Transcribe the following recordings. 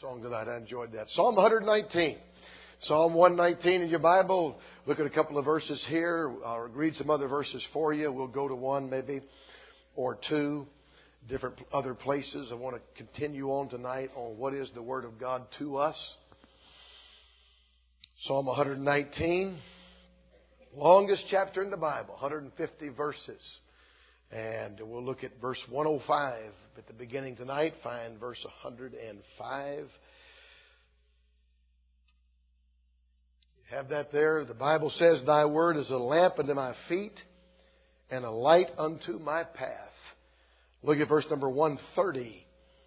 song tonight. I enjoyed that. Psalm 119. Psalm 119 in your Bible. Look at a couple of verses here. I'll read some other verses for you. We'll go to one maybe or two different other places. I want to continue on tonight on what is the Word of God to us. Psalm 119. Longest chapter in the Bible. 150 verses. And we'll look at verse 105 at the beginning tonight. Find verse 105. You have that there. The Bible says, Thy word is a lamp unto my feet and a light unto my path. Look at verse number 130.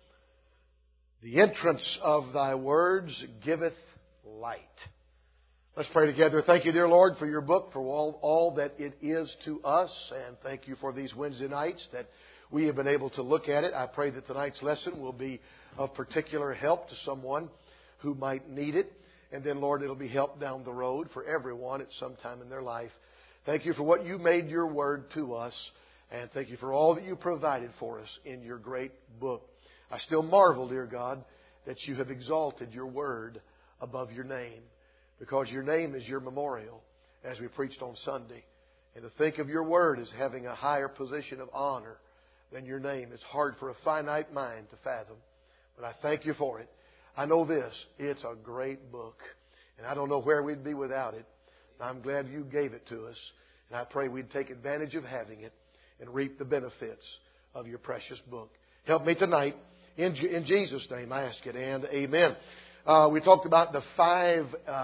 The entrance of Thy words giveth light. Let's pray together. Thank you, dear Lord, for your book, for all that it is to us. And thank you for these Wednesday nights that we have been able to look at it. I pray that tonight's lesson will be of particular help to someone who might need it. And then, Lord, it'll be help down the road for everyone at some time in their life. Thank you for what you made your word to us. And thank you for all that you provided for us in your great book. I still marvel, dear God, that you have exalted your word above your name. Because your name is your memorial, as we preached on Sunday. And to think of your word as having a higher position of honor than your name is hard for a finite mind to fathom. But I thank you for it. I know this, it's a great book. And I don't know where we'd be without it. I'm glad you gave it to us. And I pray we'd take advantage of having it and reap the benefits of your precious book. Help me tonight. In Jesus' name I ask it, and amen. We talked about the five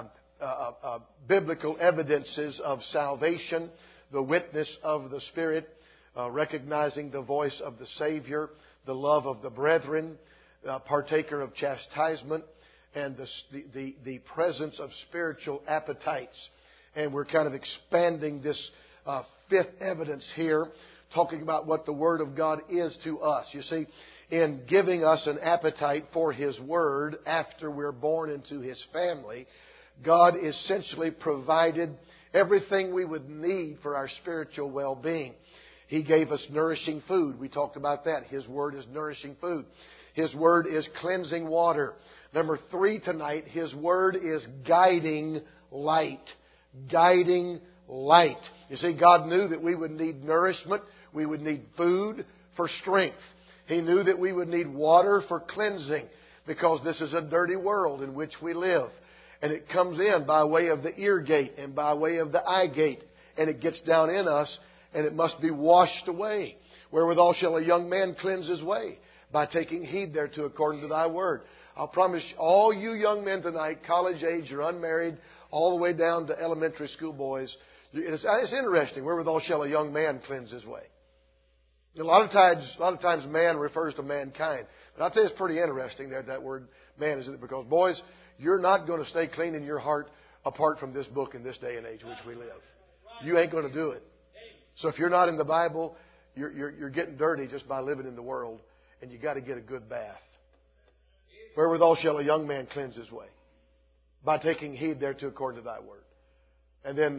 biblical evidences of salvation, the witness of the Spirit, recognizing the voice of the Savior, the love of the brethren, partaker of chastisement, and the presence of spiritual appetites. And we're kind of expanding this fifth evidence here, talking about what the Word of God is to us. You see, in giving us an appetite for His Word after we're born into His family, God essentially provided everything we would need for our spiritual well-being. He gave us nourishing food. We talked about that. His Word is nourishing food. His Word is cleansing water. Number 3 tonight, His Word is guiding light. Guiding light. You see, God knew that we would need nourishment. We would need food for strength. He knew that we would need water for cleansing, because this is a dirty world in which we live. And it comes in by way of the ear gate and by way of the eye gate. And it gets down in us, and it must be washed away. Wherewithal shall a young man cleanse his way? By taking heed thereto according to thy word. I'll promise all you young men tonight, college age or unmarried, all the way down to elementary school boys, it's interesting. Wherewithal shall a young man cleanse his way? A lot of times man refers to mankind. But I'll tell you, it's pretty interesting that word man is in it, because boys, you're not going to stay clean in your heart apart from this book in this day and age in which we live. You ain't going to do it. So if you're not in the Bible, you're getting dirty just by living in the world, and you got to get a good bath. Wherewithal shall a young man cleanse his way? By taking heed thereto according to thy word. And then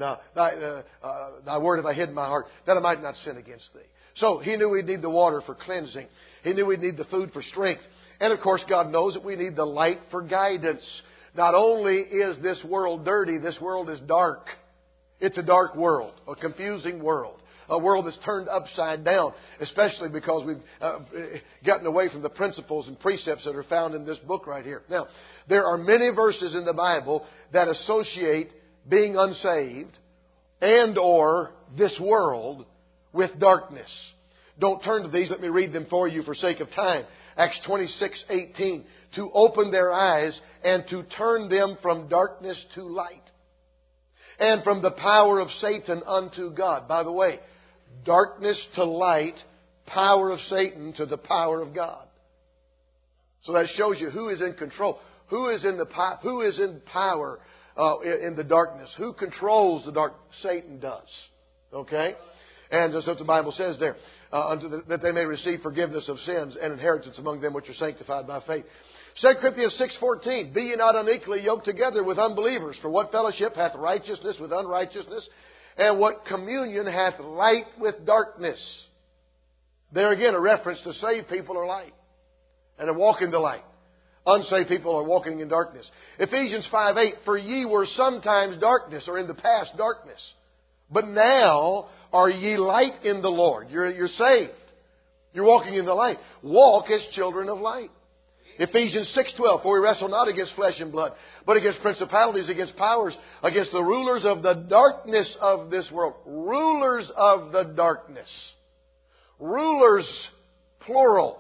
thy word have I hid in my heart, that I might not sin against thee. So He knew we'd need the water for cleansing. He knew we'd need the food for strength. And of course, God knows that we need the light for guidance. Not only is this world dirty, this world is dark. It's a dark world, a confusing world, a world that's turned upside down, especially because we've gotten away from the principles and precepts that are found in this book right here. Now, there are many verses in the Bible that associate being unsaved and or this world with darkness. Don't turn to these. Let me read them for you for sake of time. Acts 26:18, to open their eyes and to turn them from darkness to light, and from the power of Satan unto God. By the way, darkness to light, power of Satan to the power of God. So that shows you who is in control, who is in power in the darkness, who controls the dark. Satan does. Okay, and that's what the Bible says there. That they may receive forgiveness of sins and inheritance among them which are sanctified by faith. 2 Corinthians 6:14, be ye not unequally yoked together with unbelievers. For what fellowship hath righteousness with unrighteousness? And what communion hath light with darkness? There again, a reference to saved people are light and to walk in the light. Unsaved people are walking in darkness. Ephesians 5:8, for ye were sometimes darkness, or in the past darkness. But now are ye light in the Lord. You're saved. You're walking in the light. Walk as children of light. Ephesians 6:12, for we wrestle not against flesh and blood, but against principalities, against powers, against the rulers of the darkness of this world. Rulers of the darkness. Rulers, plural.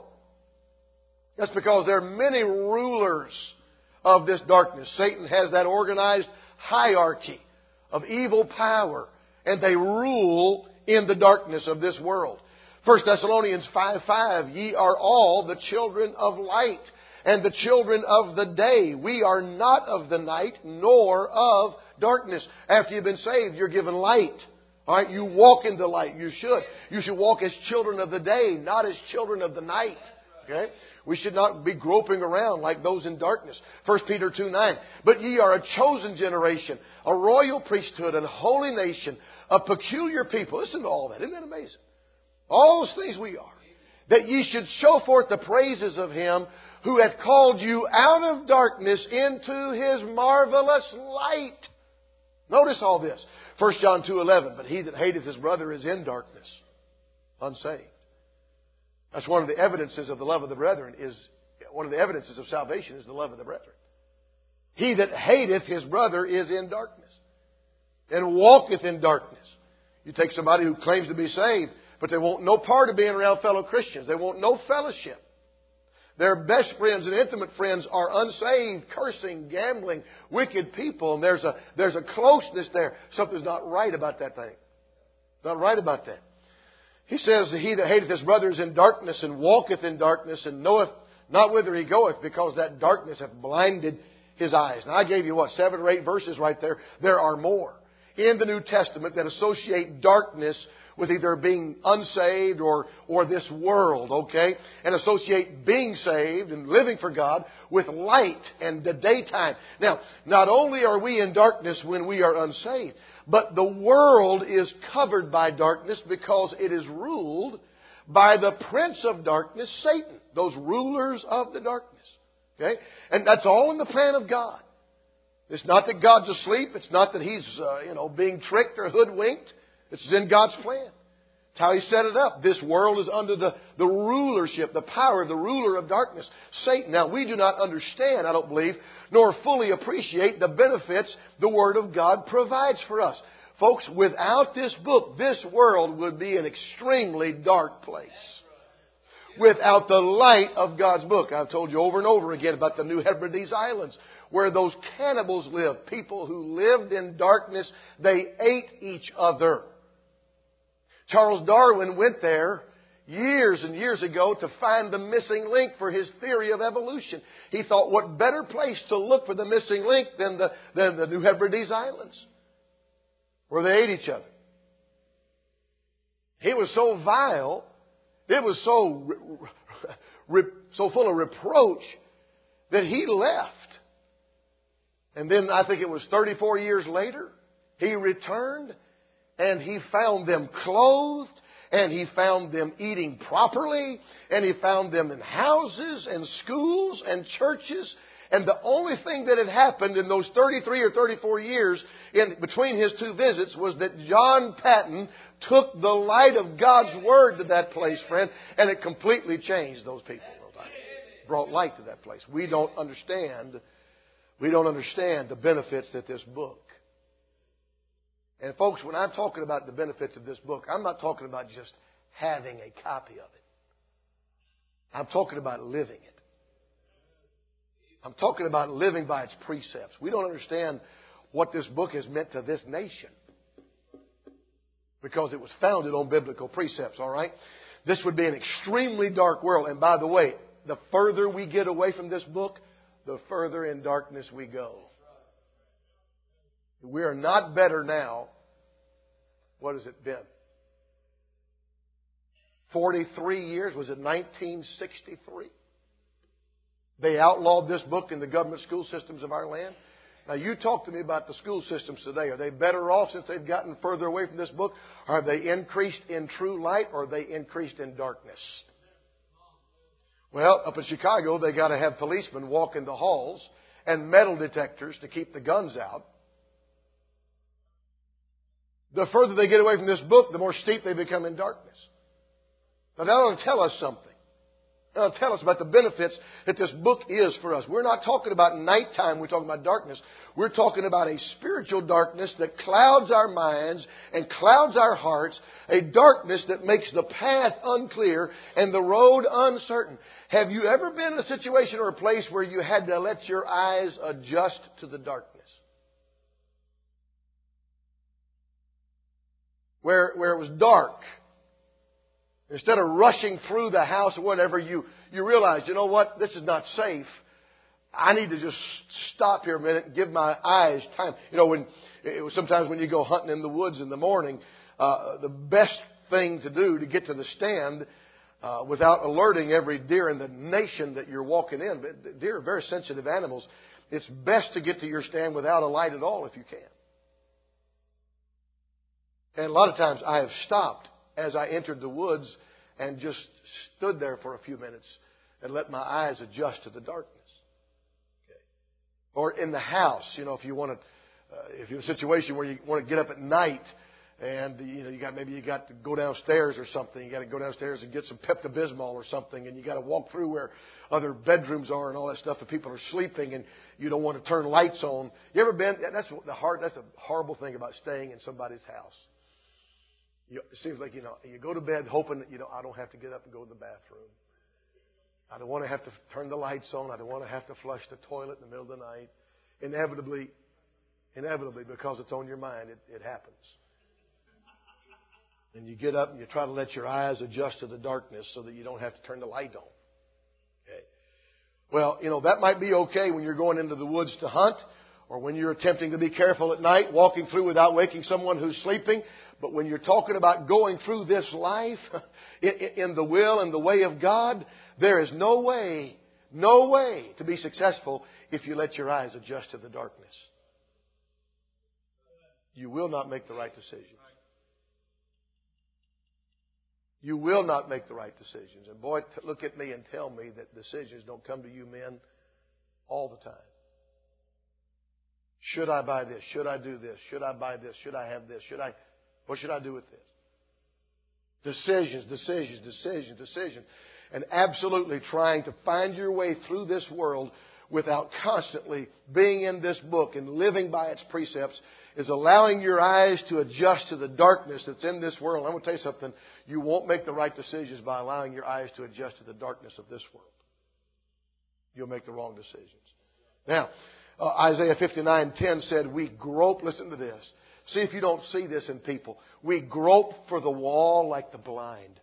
That's because there are many rulers of this darkness. Satan has that organized hierarchy of evil power, and they rule in the darkness of this world. 1 Thessalonians 5:5, ye are all the children of light and the children of the day. We are not of the night, nor of darkness. After you've been saved, you're given light. All right, you walk in the light. You should. You should walk as children of the day, not as children of the night. Okay? We should not be groping around like those in darkness. 1 Peter 2:9. But ye are a chosen generation, a royal priesthood, and a holy nation, a peculiar people. Listen to all that. Isn't that amazing? All those things we are. That ye should show forth the praises of Him who hath called you out of darkness into His marvelous light. Notice all this. 1 John 2:11. But he that hateth his brother is in darkness, unsaved. That's one of the evidences of the love of the brethren one of the evidences of salvation is the love of the brethren. He that hateth his brother is in darkness and walketh in darkness. You take somebody who claims to be saved, but they want no part of being around fellow Christians. They want no fellowship. Their best friends and intimate friends are unsaved, cursing, gambling, wicked people. And there's a closeness there. Something's not right about that thing. Not right about that. He says, he that hateth his brother is in darkness and walketh in darkness and knoweth not whither he goeth, because that darkness hath blinded his eyes. Now I gave you 7 or 8 verses right there. There are more in the New Testament that associate darkness with either being unsaved or this world, okay? And associate being saved and living for God with light and the daytime. Now, not only are we in darkness when we are unsaved, but the world is covered by darkness because it is ruled by the prince of darkness, Satan. Those rulers of the darkness. Okay? And that's all in the plan of God. It's not that God's asleep. It's not that He's, being tricked or hoodwinked. It's in God's plan. It's how He set it up. This world is under the rulership, the power of the ruler of darkness, Satan. Now, we do not understand, I don't believe, nor fully appreciate the benefits the Word of God provides for us. Folks, without this book, this world would be an extremely dark place. Without the light of God's book. I've told you over and over again about the New Hebrides Islands, where those cannibals lived. People who lived in darkness, they ate each other. Charles Darwin went there years and years ago to find the missing link for his theory of evolution. He thought, what better place to look for the missing link than the New Hebrides Islands, where they ate each other. He was so vile, it was so full of reproach that he left. And then I think it was 34 years later, he returned and he found them clothed, and he found them eating properly, and he found them in houses and schools and churches. And the only thing that had happened in those 33 or 34 years in between his 2 visits was that John Patton took the light of God's Word to that place, friend, and it completely changed those people. Brought light to that place. We don't understand the benefits that this book. And folks, when I'm talking about the benefits of this book, I'm not talking about just having a copy of it. I'm talking about living it. I'm talking about living by its precepts. We don't understand what this book has meant to this nation because it was founded on biblical precepts, all right? This would be an extremely dark world. And by the way, the further we get away from this book, the further in darkness we go. We are not better now. What has it been? 43 years. Was it 1963? They outlawed this book in the government school systems of our land. Now you talk to me about the school systems today. Are they better off since they've gotten further away from this book? Or have they increased in true light, or have they increased in darkness? Well, up in Chicago, they got to have policemen walk in the halls and metal detectors to keep the guns out. The further they get away from this book, the more steep they become in darkness. Now that ought to tell us something. That ought to tell us about the benefits that this book is for us. We're not talking about nighttime, we're talking about darkness. We're talking about a spiritual darkness that clouds our minds and clouds our hearts, a darkness that makes the path unclear and the road uncertain. Have you ever been in a situation or a place where you had to let your eyes adjust to the darkness? Where it was dark. Instead of rushing through the house or whatever, you realize, you know what, this is not safe. I need to just stop here a minute and give my eyes time. You know, sometimes when you go hunting in the woods in the morning, the best thing to do to get to the stand without alerting every deer in the nation that you're walking in. But deer are very sensitive animals. It's best to get to your stand without a light at all if you can. And a lot of times I have stopped as I entered the woods and just stood there for a few minutes and let my eyes adjust to the darkness. Okay. Or in the house, you know, if you're in a situation where you want to get up at night and you got to go downstairs or something. You got to go downstairs and get some Pepto-Bismol or something, and you got to walk through where other bedrooms are and all that stuff, and people are sleeping, and you don't want to turn lights on. You ever been? That's a horrible thing about staying in somebody's house. It seems like, you go to bed hoping that, I don't have to get up and go to the bathroom. I don't want to have to turn the lights on. I don't want to have to flush the toilet in the middle of the night. Inevitably, because it's on your mind, it happens. And you get up and you try to let your eyes adjust to the darkness so that you don't have to turn the light on. Okay. Well, that might be okay when you're going into the woods to hunt, or when you're attempting to be careful at night, walking through without waking someone who's sleeping. But when you're talking about going through this life in the will and the way of God, there is no way to be successful if you let your eyes adjust to the darkness. You will not make the right decisions. You will not make the right decisions. And boy, look at me and tell me that decisions don't come to you men all the time. Should I buy this? Should I do this? Should I buy this? Should I have this? What should I do with this? Decisions. And absolutely trying to find your way through this world without constantly being in this book and living by its precepts is allowing your eyes to adjust to the darkness that's in this world. I'm going to tell you something. You won't make the right decisions by allowing your eyes to adjust to the darkness of this world. You'll make the wrong decisions. Now, Isaiah 59:10 said, we grope, listen to this. See if you don't see this in people. We grope for the wall like the blind.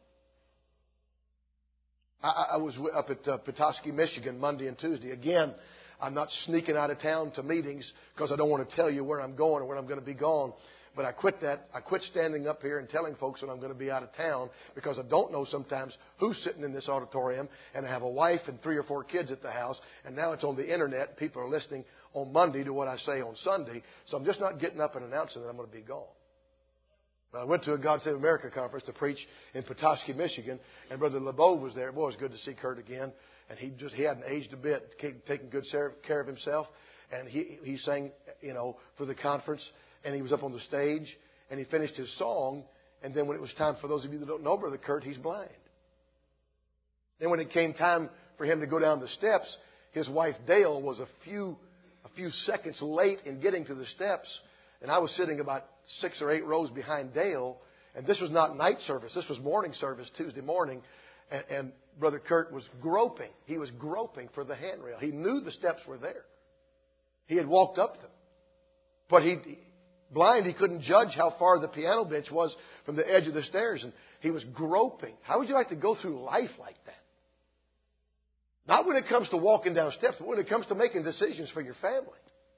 I was up at Petoskey, Michigan, Monday and Tuesday. Again, I'm not sneaking out of town to meetings because I don't want to tell you where I'm going or when I'm going to be gone. But I quit that. I quit standing up here and telling folks when I'm going to be out of town because I don't know sometimes who's sitting in this auditorium, and I have a wife and 3 or 4 kids at the house, and now it's on the internet. People are listening on Monday to what I say on Sunday. So I'm just not getting up and announcing that I'm going to be gone. I went to a God Save America conference to preach in Petoskey, Michigan, and Brother LeBeau was there. Boy, it was good to see Kurt again. And he hadn't aged a bit, taking good care of himself. And he sang, for the conference, and he was up on the stage, and he finished his song. And then when it was time, for those of you that don't know Brother Kurt, he's blind. Then when it came time for him to go down the steps, his wife Dale was a few seconds late in getting to the steps, and I was sitting about 6 or 8 rows behind Dale, and this was not night service. This was morning service, Tuesday morning, and Brother Kurt was groping. He was groping for the handrail. He knew the steps were there. He had walked up them. But blind, he couldn't judge how far the piano bench was from the edge of the stairs, and he was groping. How would you like to go through life like that? Not when it comes to walking down steps, but when it comes to making decisions for your family.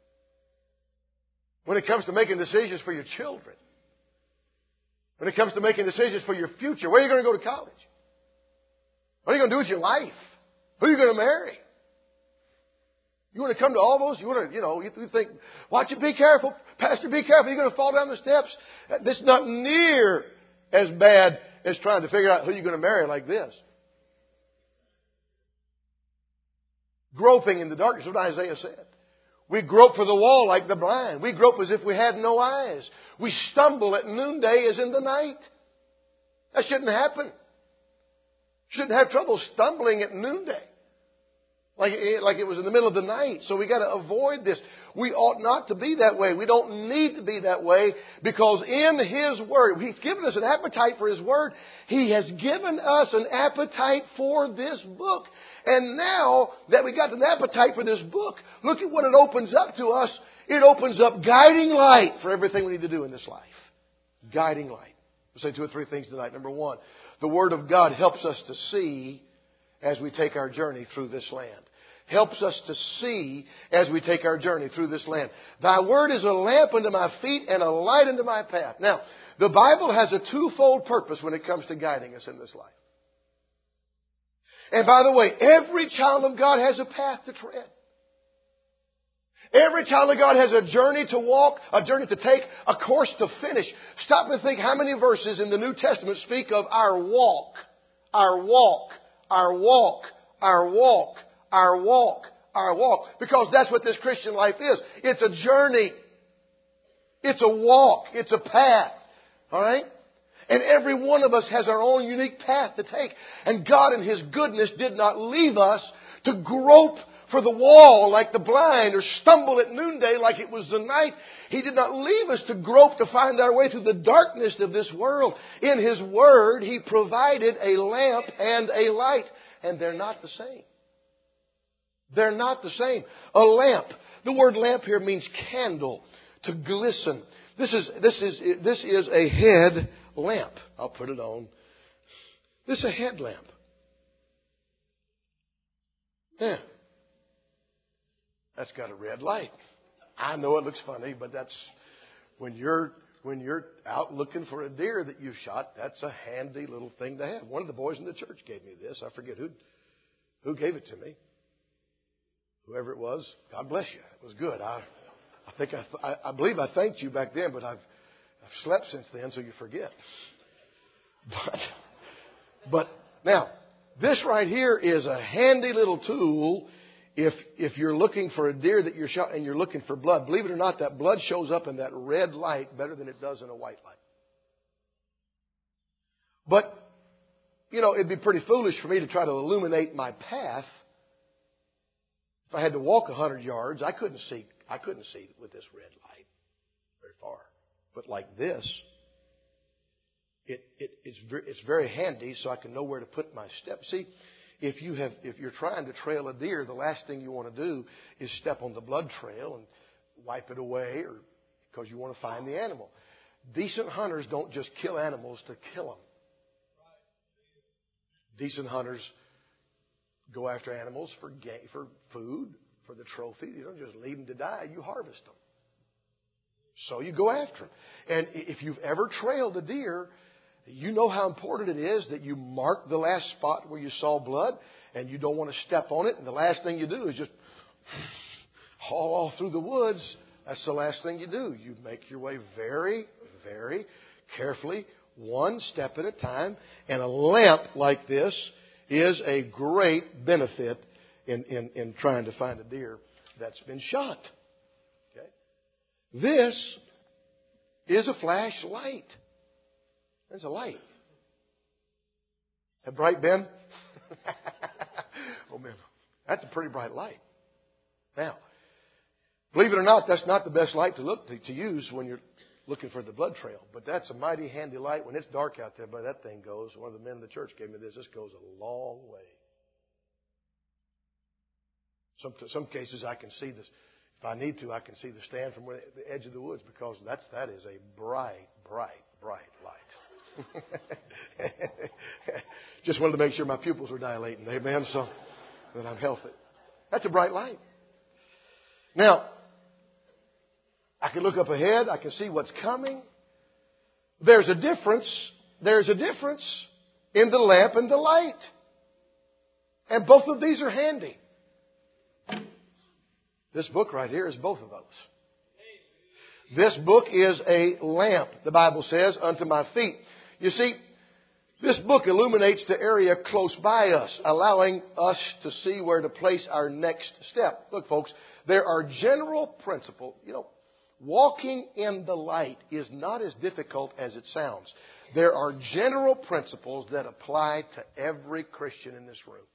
When it comes to making decisions for your children. When it comes to making decisions for your future. Where are you going to go to college? What are you going to do with your life? Who are you going to marry? You want to come to all those? You want to, you think, watch it, be careful. Pastor, be careful. You're going to fall down the steps. This is not near as bad as trying to figure out who you're going to marry like this. Groping in the darkness, what Isaiah said. We grope for the wall like the blind. We grope as if we had no eyes. We stumble at noonday as in the night. That shouldn't happen. Shouldn't have trouble stumbling at noonday. Like it was in the middle of the night. So we got to avoid this. We ought not to be that way. We don't need to be that way because in His Word, He's given us an appetite for His Word. He has given us an appetite for this book. And now that we got an appetite for this book, look at what it opens up to us. It opens up guiding light for everything we need to do in this life. Guiding light. We'll say 2 or 3 things tonight. Number 1, the Word of God helps us to see as we take our journey through this land. Helps us to see as we take our journey through this land. Thy Word is a lamp unto my feet and a light unto my path. Now, the Bible has a twofold purpose when it comes to guiding us in this life. And by the way, every child of God has a path to tread. Every child of God has a journey to walk, a journey to take, a course to finish. Stop and think how many verses in the New Testament speak of our walk, our walk, our walk, our walk, our walk, our walk. Because that's what this Christian life is. It's a journey. It's a walk. It's a path. All right? And every one of us has our own unique path to take. And God in His goodness did not leave us to grope for the wall like the blind or stumble at noonday like it was the night. He did not leave us to grope to find our way through the darkness of this world. In His Word, He provided a lamp and a light. And they're not the same. They're not the same. A lamp. The word lamp here means candle, to glisten. This is a head lamp. I'll put it on. This is a headlamp. Yeah. That's got a red light. I know it looks funny, but that's when you're out looking for a deer that you've shot, that's a handy little thing to have. One of the boys in the church gave me this. I forget who gave it to me. Whoever it was, God bless you. It was good. I believe I thanked you back then, but I've slept since then, so you forget. But now, this right here is a handy little tool if you're looking for a deer that you're shot and you're looking for blood. Believe it or not, that blood shows up in that red light better than it does in a white light. But, it'd be pretty foolish for me to try to illuminate my path. If I had to walk 100 yards, I couldn't see with this red light very far. But like this, it's very handy, so I can know where to put my steps. See, if you're trying to trail a deer, the last thing you want to do is step on the blood trail and wipe it away, or because you want to find the animal. Decent hunters don't just kill animals to kill them. Decent hunters go after animals for food, for the trophy. You don't just leave them to die. You harvest them. So you go after them. And if you've ever trailed a deer, you know how important it is that you mark the last spot where you saw blood, and you don't want to step on it. And the last thing you do is just haul off through the woods. That's the last thing you do. You make your way very, very carefully, one step at a time. And a lamp like this is a great benefit in trying to find a deer that's been shot. Okay? This is a flashlight. There's a light. That bright, Ben? Oh, man. That's a pretty bright light. Now, believe it or not, that's not the best light to use when you're looking for the blood trail. But that's a mighty handy light. When it's dark out there, but that thing goes. One of the men in the church gave me this. This goes a long way. Some cases I can see this. If I need to, I can see the stand from the edge of the woods because that is a bright, bright, bright light. Just wanted to make sure my pupils were dilating. Amen. So that I'm healthy. That's a bright light. Now, I can look up ahead. I can see what's coming. There's a difference. There's a difference in the lamp and the light. And both of these are handy. This book right here is both of those. This book is a lamp, the Bible says, unto my feet. You see, This book illuminates the area close by us, allowing us to see where to place our next step. Look, folks, there are general principles. Walking in the light is not as difficult as it sounds. There are general principles that apply to every Christian in this room.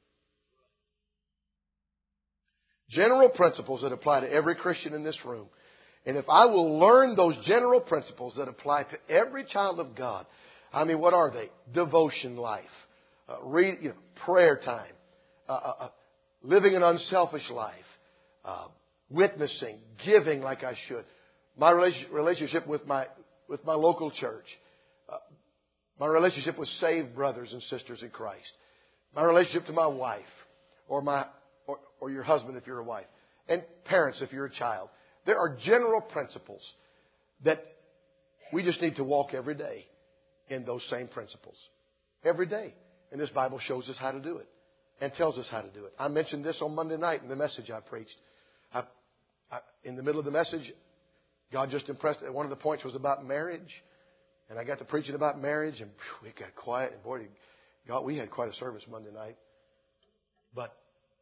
General principles that apply to every Christian in this room. And if I will learn those general principles that apply to every child of God, what are they? Devotion life, prayer time, living an unselfish life, witnessing, giving like I should, my relationship with my local church, my relationship with saved brothers and sisters in Christ, my relationship to my wife, or your husband if you're a wife, and parents if you're a child. There are general principles that we just need to walk every day in those same principles. Every day. And this Bible shows us how to do it and tells us how to do it. I mentioned this on Monday night in the message I preached. In the middle of the message, God just impressed. One of the points was about marriage. And I got to preaching about marriage, and it got quiet. And boy, God, we had quite a service Monday night. But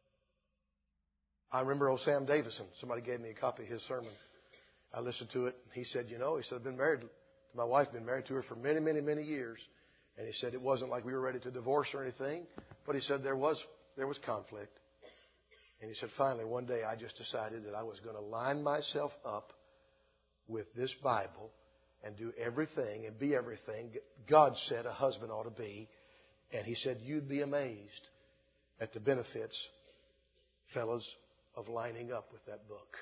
I remember old Sam Davison. Somebody gave me a copy of his sermon. I listened to it. He said, I've been married. My wife been married to her for many, many, many years. And he said it wasn't like we were ready to divorce or anything. But he said there was conflict. And he said, finally, one day I just decided that I was going to line myself up with this Bible and do everything and be everything God said a husband ought to be. And he said, you'd be amazed at the benefits, fellas, of lining up with that book.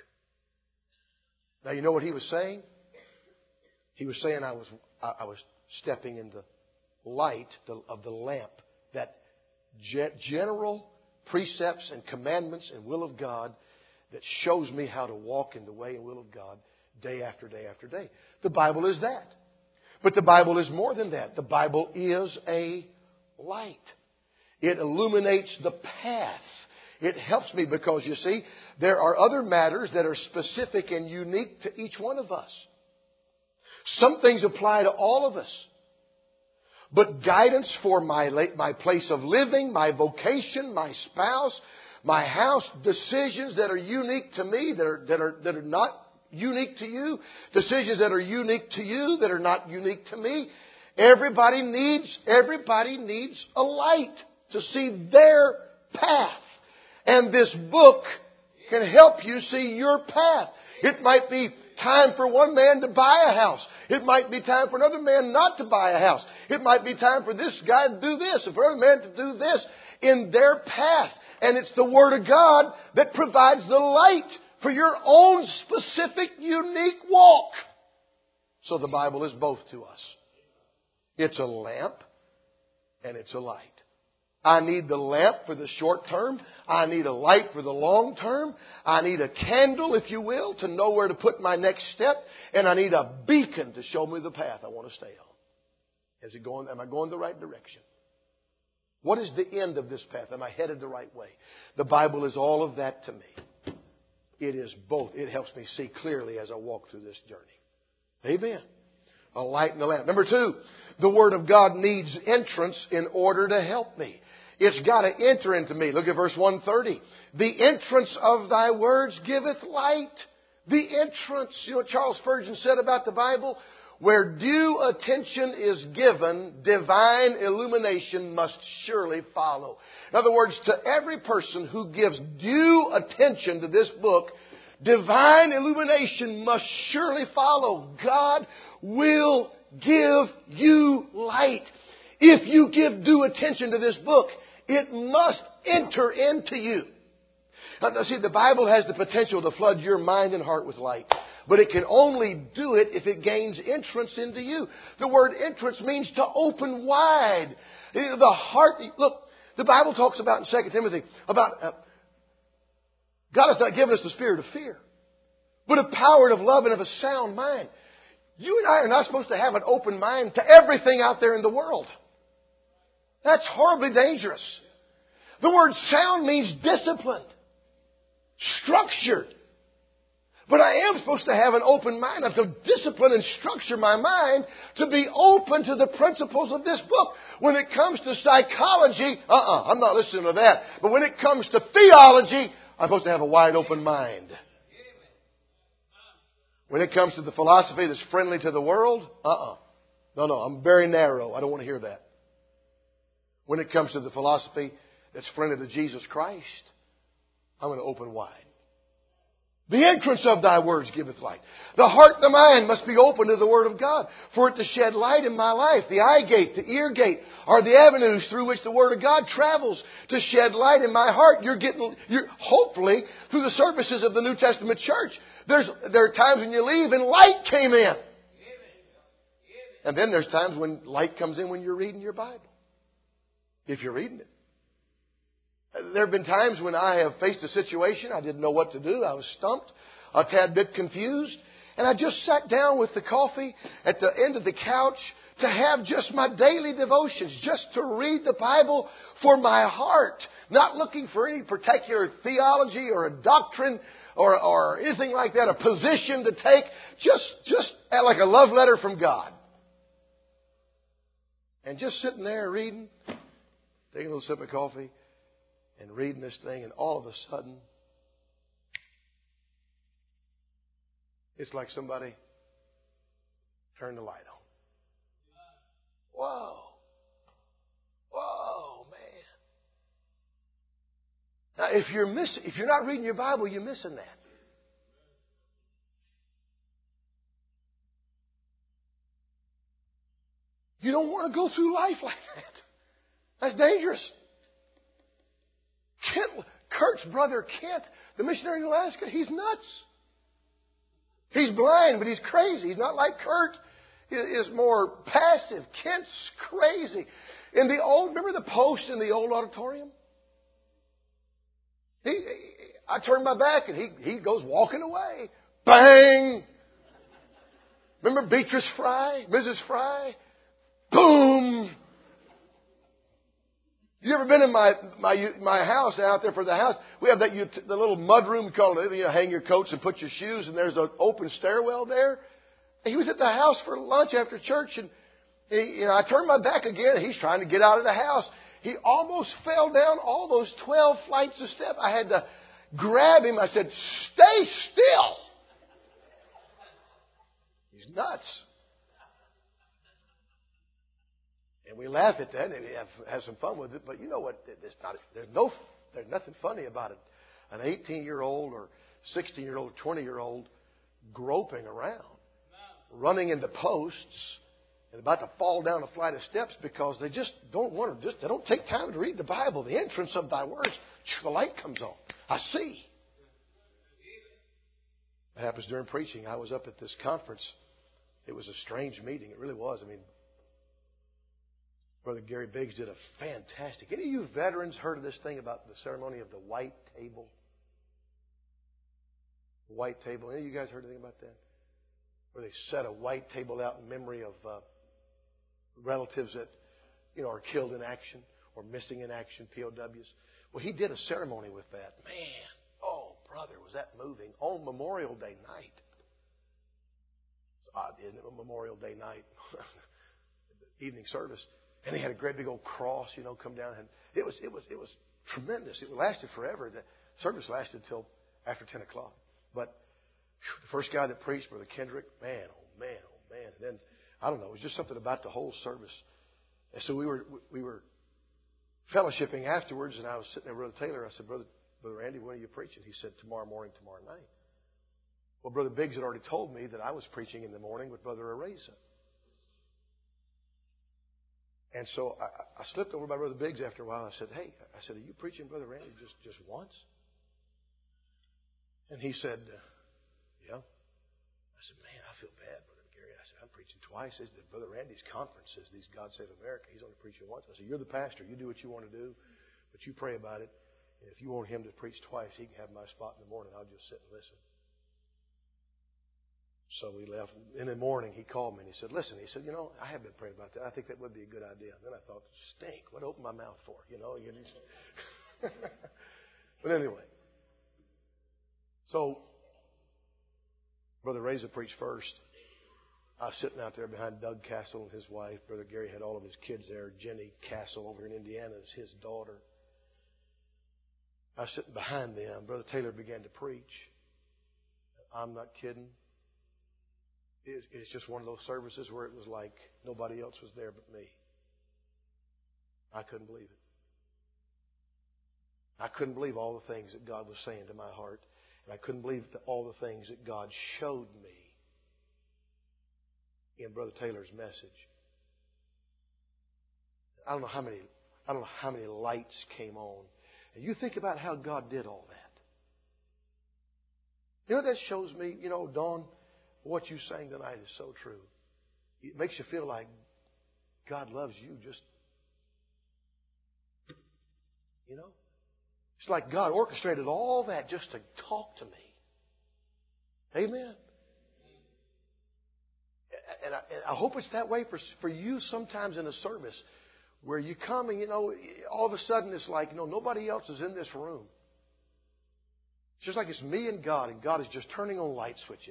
Now, you know what he was saying? He was saying I was stepping in the light of the lamp, that general precepts and commandments and will of God that shows me how to walk in the way and will of God day after day after day. The Bible is that. But the Bible is more than that. The Bible is a light. It illuminates the path. It helps me because, you see, there are other matters that are specific and unique to each one of us. Some things apply to all of us. But guidance for my place of living, my vocation, my spouse, my house, decisions that are unique to me, that are not unique to you, decisions that are unique to you, that are not unique to me. Everybody needs a light to see their path. And this book can help you see your path. It might be time for one man to buy a house. It might be time for another man not to buy a house. It might be time for this guy to do this, and for another man to do this in their path. And it's the Word of God that provides the light for your own specific, unique walk. So the Bible is both to us. It's a lamp and it's a light. I need the lamp for the short term. I need a light for the long term. I need a candle, if you will, to know where to put my next step. And I need a beacon to show me the path I want to stay on. Am I going the right direction? What is the end of this path? Am I headed the right way? The Bible is all of that to me. It is both. It helps me see clearly as I walk through this journey. Amen. A light and a lamp. Number 2, the Word of God needs entrance in order to help me. It's got to enter into me. Look at verse 130. The entrance of thy words giveth light. The entrance. You know what Charles Spurgeon said about the Bible? Where due attention is given, divine illumination must surely follow. In other words, to every person who gives due attention to this book, divine illumination must surely follow. God will give you light. If you give due attention to this book, it must enter into you. Now, see, the Bible has the potential to flood your mind and heart with light. But it can only do it if it gains entrance into you. The word entrance means to open wide. The heart, look, the Bible talks about in 2 Timothy about God has not given us the spirit of fear, but of power and of love and of a sound mind. You and I are not supposed to have an open mind to everything out there in the world. That's horribly dangerous. The word sound means disciplined, structured. But I am supposed to have an open mind. I'm to discipline and structure my mind to be open to the principles of this book. When it comes to psychology, I'm not listening to that. But when it comes to theology, I'm supposed to have a wide open mind. When it comes to the philosophy that's friendly to the world, No, I'm very narrow. I don't want to hear that. When it comes to the philosophy that's friendly to Jesus Christ, I'm going to open wide. The entrance of Thy words giveth light. The heart and the mind must be open to the Word of God for it to shed light in my life. The eye gate, the ear gate are the avenues through which the Word of God travels to shed light in my heart. You're hopefully through the services of the New Testament church. There are times when you leave and light came in. And then there's times when light comes in when you're reading your Bible. If you're reading it. There have been times when I have faced a situation, I didn't know what to do, I was stumped, a tad bit confused, and I just sat down with the coffee at the end of the couch to have just my daily devotions, just to read the Bible for my heart, not looking for any particular theology or a doctrine or anything like that, a position to take, just like a love letter from God. And just sitting there reading, taking a little sip of coffee, and reading this thing, and all of a sudden, it's like somebody turned the light on. Whoa. Whoa, man. Now, if you're not reading your Bible, you're missing that. You don't want to go through life like that. That's dangerous. Kurt's brother, Kent, the missionary in Alaska, he's nuts. He's blind, but he's crazy. He's not like Kurt. He is more passive. Kent's crazy. Remember the post in the old auditorium? I turned my back and he goes walking away. Bang! Remember Beatrice Fry? Mrs. Fry? Boom! You ever been in my house out there for the house? We have the little mud room called it. You hang your coats and put your shoes, and there's an open stairwell there. And he was at the house for lunch after church, and I turned my back again. And he's trying to get out of the house. He almost fell down all those 12 flights of steps. I had to grab him. I said, "Stay still." He's nuts. And we laugh at that and have some fun with it. But you know what? There's nothing funny about it. An 18-year-old or 16-year-old, 20-year-old groping around, running into posts and about to fall down a flight of steps because they just don't want to. They don't take time to read the Bible. The entrance of Thy words, the light comes on. I see. It happens during preaching. I was up at this conference. It was a strange meeting. It really was. Brother Gary Biggs did a fantastic. Any of you veterans heard of this thing about the ceremony of the white table? The white table. Any of you guys heard anything about that? Where they set a white table out in memory of relatives that are killed in action or missing in action, POWs. Well, he did a ceremony with that. Man, oh brother, was that moving on Memorial Day night? It's odd, isn't it? Memorial Day night, evening service. And he had a great big old cross, come down. And it was tremendous. It lasted forever. The service lasted till after 10 o'clock. But the first guy that preached, Brother Kendrick, man, oh man, oh man. And then, I don't know, it was just something about the whole service. And so we were fellowshipping afterwards, and I was sitting there with Brother Taylor. I said, Brother Randy, when are you preaching? He said, tomorrow morning, tomorrow night. Well, Brother Biggs had already told me that I was preaching in the morning with Brother Areza. And so I slipped over by Brother Biggs after a while. I said, "Hey," are you preaching, Brother Randy, just once? And he said, "Yeah." I said, "Man, I feel bad, Brother Gary." I said, "I'm preaching twice." He said, "Brother Randy's conferences, these God Save America, he's only preaching once." I said, "You're the pastor. You do what you want to do, but you pray about it. And if you want him to preach twice, he can have my spot in the morning. I'll just sit and listen." So we left. In the morning, he called me and he said, "Listen," he said, "I have been praying about that. I think that would be a good idea." And then I thought, stink. What open my mouth for? But anyway. So Brother Reza preached first. I was sitting out there behind Doug Castle and his wife. Brother Gary had all of his kids there. Jenny Castle over in Indiana is his daughter. I was sitting behind them. Brother Taylor began to preach. I'm not kidding. It's just one of those services where it was like nobody else was there but me. I couldn't believe it. I couldn't believe all the things that God was saying to my heart. And I couldn't believe all the things that God showed me in Brother Taylor's message. I don't know how many lights came on. And you think about how God did all that. You know what that shows me? You know, Dawn, what you sang tonight is so true. It makes you feel like God loves you just, you know. It's like God orchestrated all that just to talk to me. Amen. And I hope it's that way for you sometimes in a service where you come and, you know, all of a sudden it's like, you know, nobody else is in this room. It's just like it's me and God is just turning on light switches.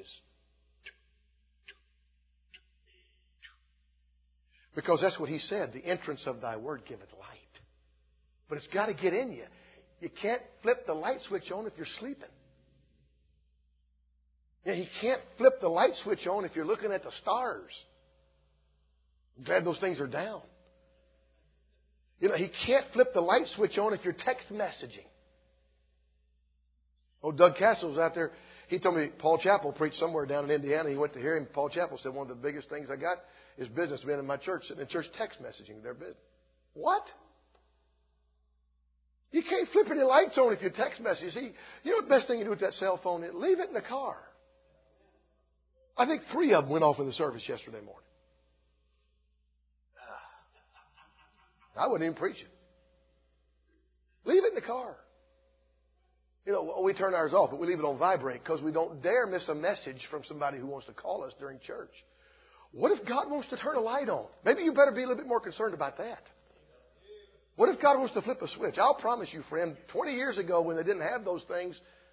Because that's what He said, the entrance of Thy Word giveth light. But it's got to get in you. You can't flip the light switch on if you're sleeping. Yeah, He can't flip the light switch on if you're looking at the stars. I'm glad those things are down. You know, He can't flip the light switch on if you're text messaging. Oh, Doug Castle was out there. He told me Paul Chappell preached somewhere down in Indiana. He went to hear him. Paul Chappell said one of the biggest things I got is businessmen in my church sitting in church text messaging their business. What? You can't flip any lights on if you text message. See, you know what the best thing you do with that cell phone is? Leave it in the car. I think 3 of them went off in the service yesterday morning. I wasn't even preaching. Leave it in the car. You know, we turn ours off, but we leave it on vibrate because we don't dare miss a message from somebody who wants to call us during church. What if God wants to turn a light on? Maybe you better be a little bit more concerned about that. What if God wants to flip a switch? I'll promise you, friend, 20 years ago when they didn't have those things,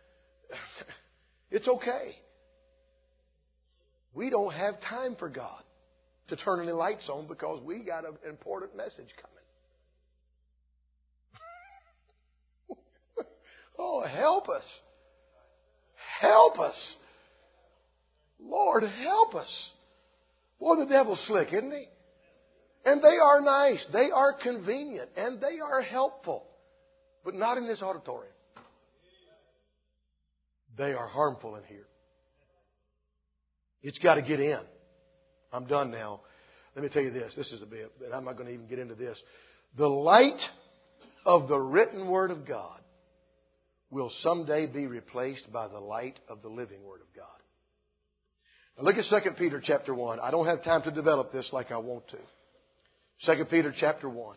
it's okay. We don't have time for God to turn any lights on because we got an important message coming. Oh, help us. Help us. Lord, help us. Boy, the devil's slick, isn't he? And they are nice. They are convenient. And they are helpful. But not in this auditorium. They are harmful in here. It's got to get in. I'm done now. Let me tell you this. This is a bit, and I'm not going to even get into this. The light of the written Word of God will someday be replaced by the light of the living Word of God. Now look at 2 Peter chapter 1. I don't have time to develop this like I want to. 2 Peter chapter 1.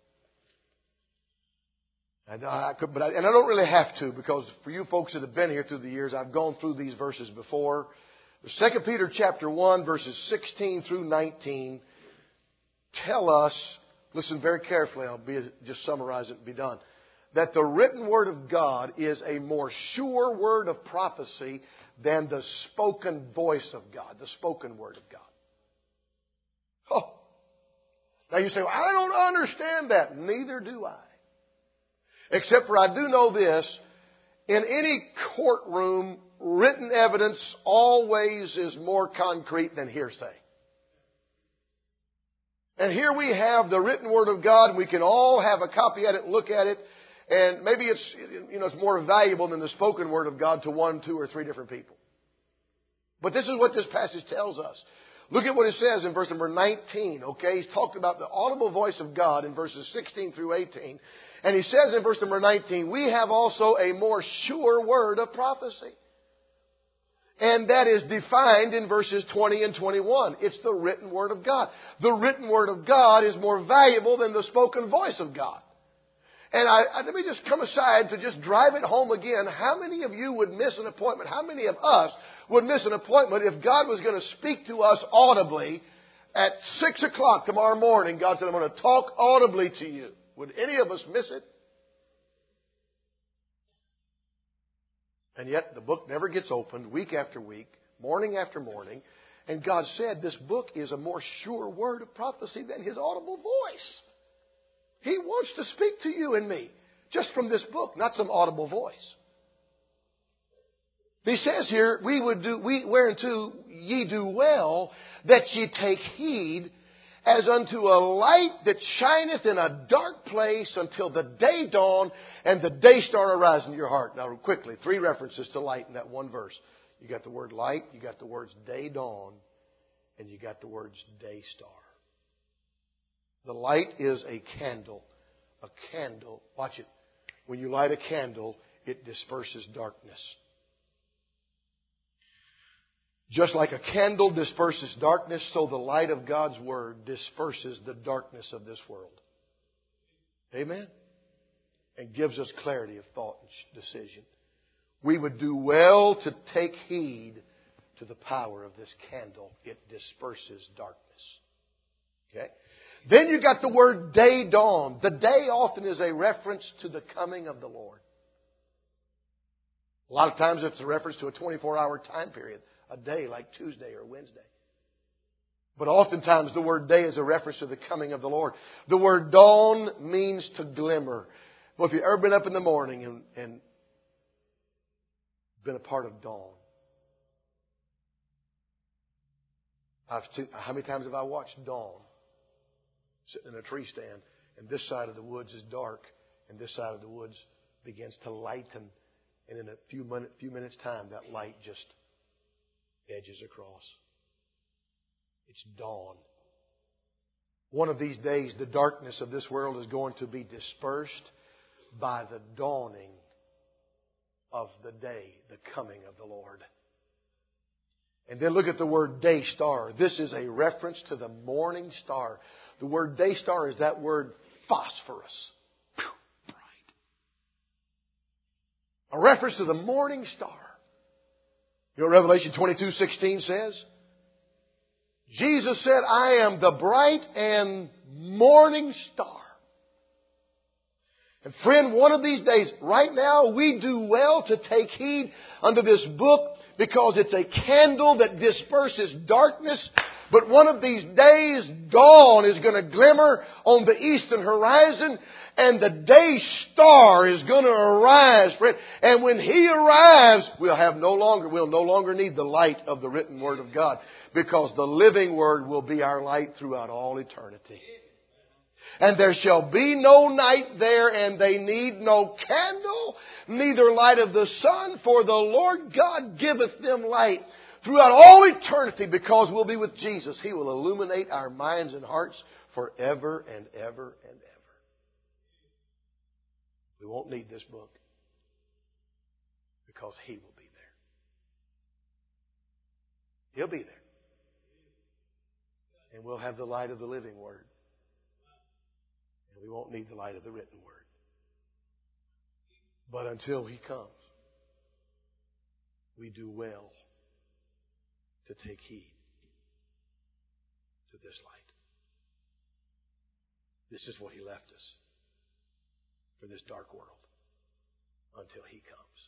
And I don't really have to because for you folks that have been here through the years, I've gone through these verses before. 2 Peter chapter 1 verses 16 through 19 tell us, listen very carefully, I'll just summarize it and be done, that the written Word of God is a more sure word of prophecy than the spoken voice of God, the spoken Word of God. Oh. Now you say, well, I don't understand that. Neither do I. Except for I do know this, in any courtroom, written evidence always is more concrete than hearsay. And here we have the written Word of God, and we can all have a copy at it and look at it, and maybe it's more valuable than the spoken Word of God to 1, 2, or 3 different people. But this is what this passage tells us. Look at what it says in verse number 19, okay? He's talked about the audible voice of God in verses 16 through 18. And he says in verse number 19, we have also a more sure word of prophecy. And that is defined in verses 20 and 21. It's the written Word of God. The written Word of God is more valuable than the spoken voice of God. And let me just come aside to just drive it home again. How many of you would miss an appointment? How many of us would miss an appointment if God was going to speak to us audibly at 6 o'clock tomorrow morning? God said, I'm going to talk audibly to you. Would any of us miss it? And yet the book never gets opened week after week, morning after morning. And God said, this book is a more sure word of prophecy than His audible voice. He wants to speak to you and me just from this book, not some audible voice. He says here, whereunto ye do well, that ye take heed, as unto a light that shineth in a dark place until the day dawn and the day star arise in your heart. Now, quickly, 3 references to light in that one verse. You got the word light, you got the words day dawn, and you got the words day star. The light is a candle. A candle. Watch it. When you light a candle, it disperses darkness. Just like a candle disperses darkness, so the light of God's Word disperses the darkness of this world. Amen? And gives us clarity of thought and decision. We would do well to take heed to the power of this candle. It disperses darkness. Okay? Then you got the word day dawn. The day often is a reference to the coming of the Lord. A lot of times it's a reference to a 24-hour time period. A day like Tuesday or Wednesday. But oftentimes the word day is a reference to the coming of the Lord. The word dawn means to glimmer. Well, if you've ever been up in the morning and been a part of dawn. How many times have I watched dawn? Sitting in a tree stand, and this side of the woods is dark, and this side of the woods begins to lighten. And in a few minutes' time, that light just edges across. It's dawn. One of these days, the darkness of this world is going to be dispersed by the dawning of the day, the coming of the Lord. And then look at the word day star. This is a reference to the morning star. The word day star is that word phosphorus. Bright. A reference to the morning star. You know what Revelation 22:16 says? Jesus said, I am the bright and morning star. And friend, one of these days, right now, we do well to take heed unto this book because it's a candle that disperses darkness. But one of these days, dawn is going to glimmer on the eastern horizon, and the day star is going to arise, friend. And when He arrives, we'll no longer need the light of the written Word of God, because the living Word will be our light throughout all eternity. And there shall be no night there, and they need no candle, neither light of the sun, for the Lord God giveth them light throughout all eternity, because we'll be with Jesus. He will illuminate our minds and hearts forever and ever and ever. We won't need this book because He will be there. He'll be there. And we'll have the light of the living Word. And we won't need the light of the written Word. But until He comes, we do well to take heed to this light. This is what He left us for this dark world until He comes.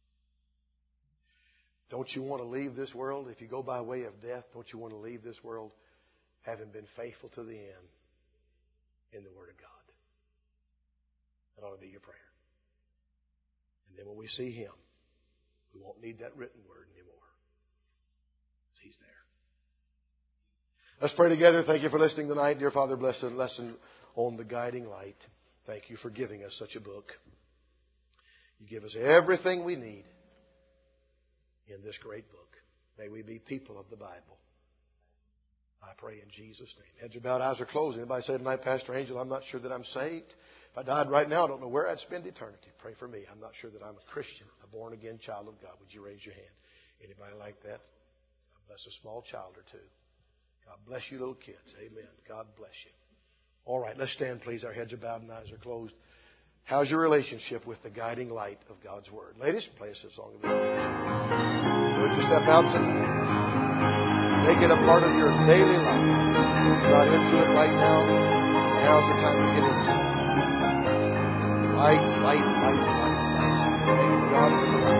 Don't you want to leave this world? If you go by way of death, don't you want to leave this world having been faithful to the end in the Word of God? That ought to be your prayer. And then when we see Him, we won't need that written Word anymore. He's there. Let's pray together. Thank you for listening tonight. Dear Father, bless the lesson on the guiding light. Thank you for giving us such a book. You give us everything we need in this great book. May we be people of the Bible. I pray in Jesus' name. Heads are bowed, eyes are closed. Anybody say tonight, Pastor Angel, I'm not sure that I'm saved. If I died right now, I don't know where I'd spend eternity. Pray for me. I'm not sure that I'm a Christian, a born-again child of God. Would you raise your hand? Anybody like that? Bless a small child or two. God bless you, little kids. Amen. God bless you. All right, let's stand, please. Our heads are bowed and eyes are closed. How's your relationship with the guiding light of God's Word? Ladies, play us a song of the Lord. Would you step out tonight? Make it a part of your daily life. You're not into it right now. Now's the time to get into it. Light. Thank God for the light.